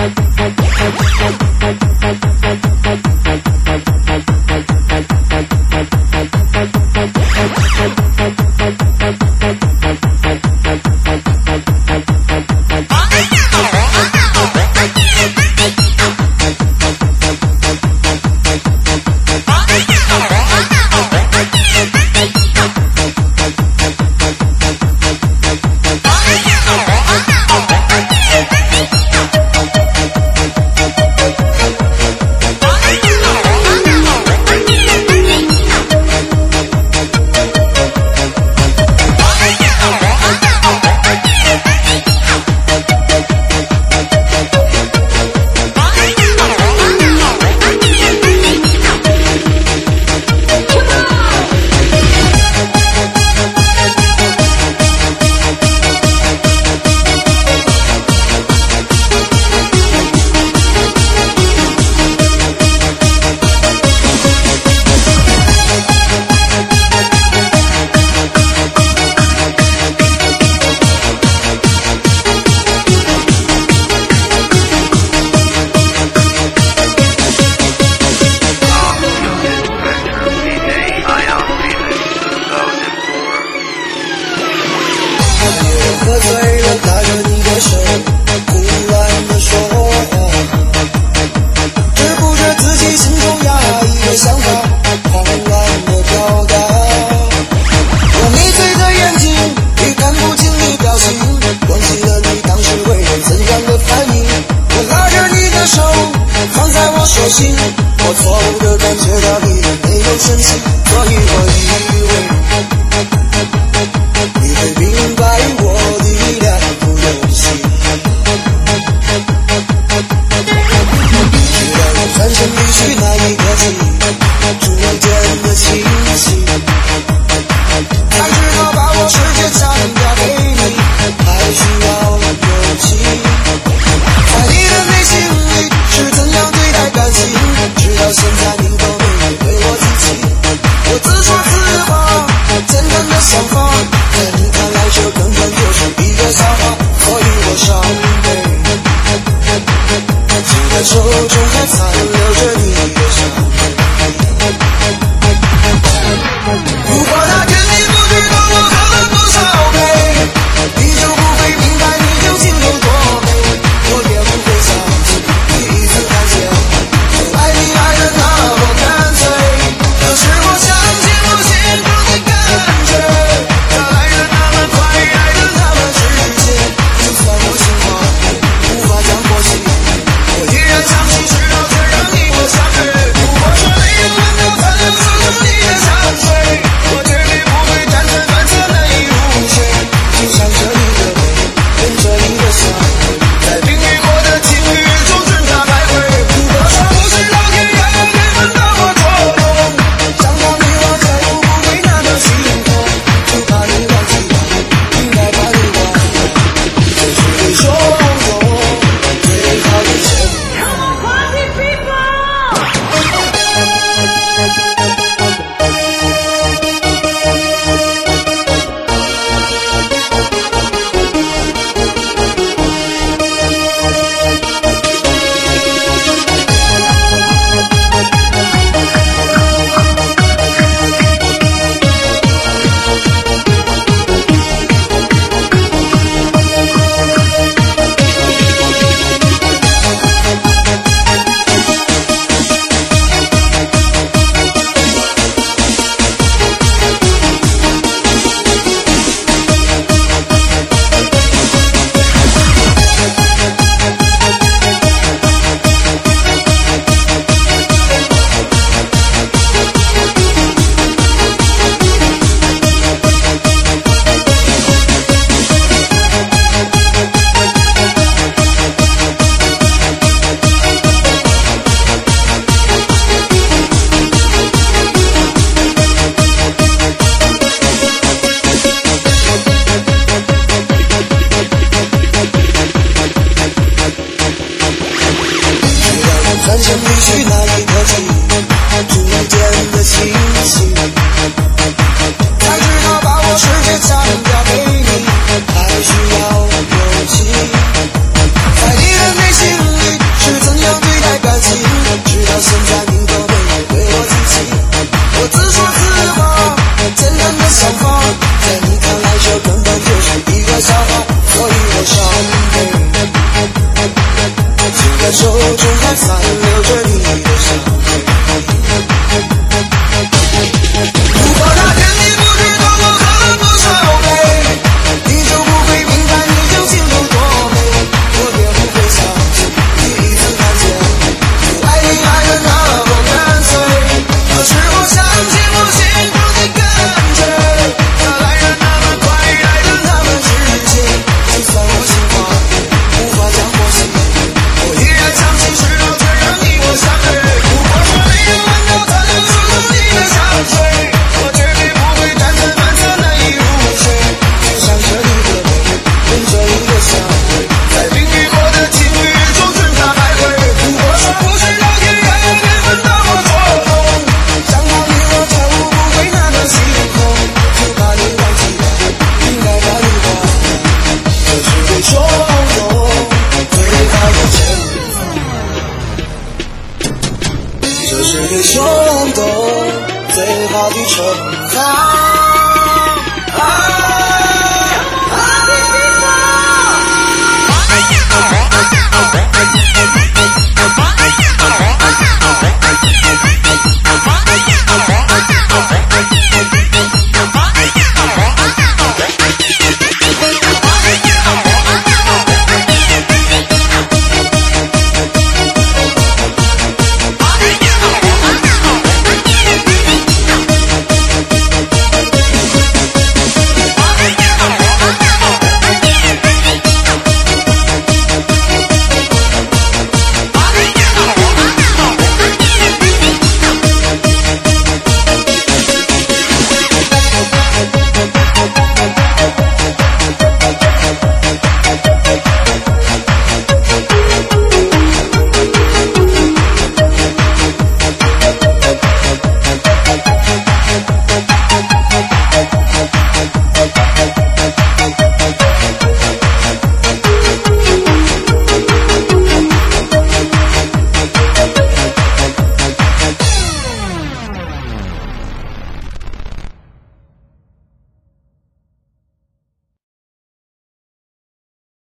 需要勇气，在你的内心里手中还残留着你的香味。如果那天你不知道我喝了多少杯，你就不会明白你究竟有多美，我也不会相信第一次看见你爱你爱的那么干脆。可是我相信我心中的感觉，它来得那么快，来得那么直接，就算我心慌无法将我心累，我依然相信是老天让你我相遇。如果说没有闻到它就属于你的香水，我绝对不会辗转反侧难以入睡，就像这里的美，跟着你的香味，在淋雨过的情侣中春夏徘徊。如果说不是老天让缘分把我捉弄，想到你我就不会那么心痛，就把你忘记了，应该把你忘了，这是对冲动最好的惩罚，这是对冲动最好的惩罚。